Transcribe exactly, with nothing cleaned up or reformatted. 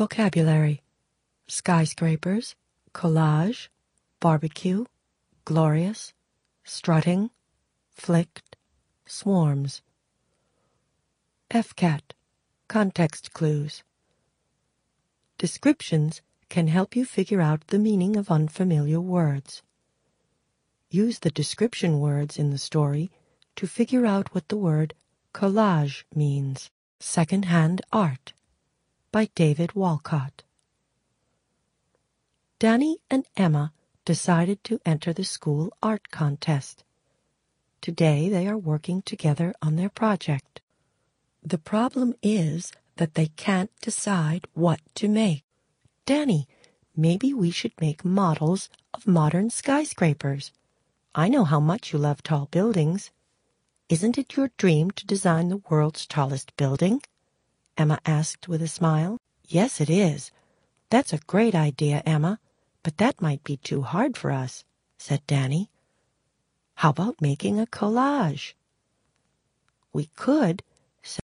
Vocabulary: skyscrapers, collage, barbecue, glorious, strutting, flicked, swarms. F C A T. Context clues. Descriptions can help you figure out the meaning of unfamiliar words. Use the description words in the story to figure out what the word collage means. Second-hand Art by David Walcott. Danny and Emma decided to enter the school art contest. Today they are working together on their project. The problem is that they can't decide what to make. Danny, maybe we should make models of modern skyscrapers. I know how much you love tall buildings. Isn't it your dream to design the world's tallest building? Emma asked with a smile. Yes, it is. That's a great idea, Emma, but that might be too hard for us, said Danny. How about making a collage? We could,